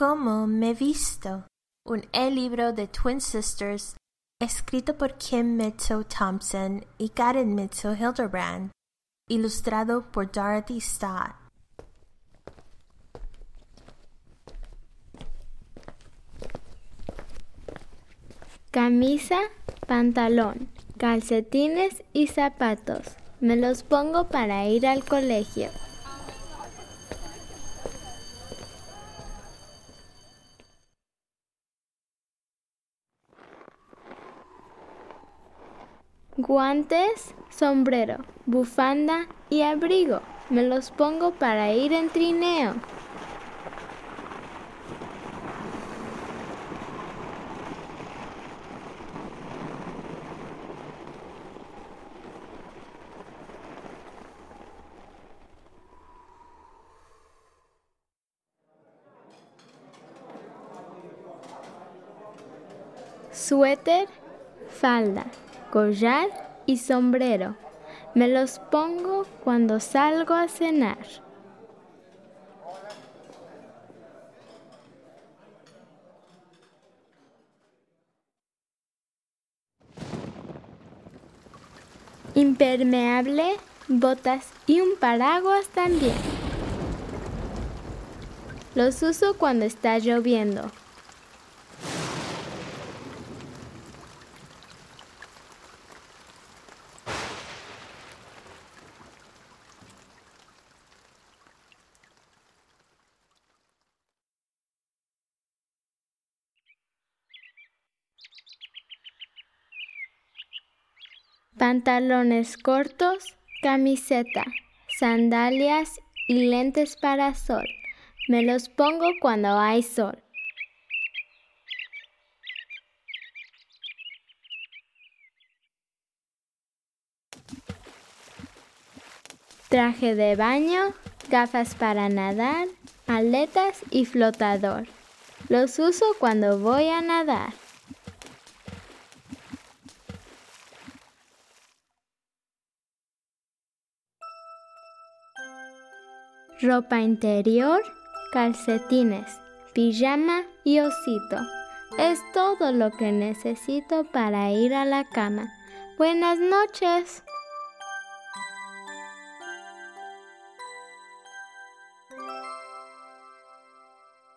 cómo me visto. Un libro de Twin Sisters escrito por Kim Mitchell-Thompson y Karen Mitchell-Hildebrand, ilustrado por Dorothy Stott. Camisa, pantalón, calcetines y zapatos. Me los pongo para ir al colegio. Guantes, sombrero, bufanda y abrigo. Me los pongo para ir en trineo. Suéter, falda, collar y sombrero. Me los pongo cuando salgo a cenar. Impermeable, botas y un paraguas también. Los uso cuando está lloviendo. Pantalones cortos, camiseta, sandalias y lentes para sol. Me los pongo cuando hay sol. Traje de baño, gafas para nadar, aletas y flotador. Los uso cuando voy a nadar. Ropa interior, calcetines, pijama y osito. Es todo lo que necesito para ir a la cama. Buenas noches.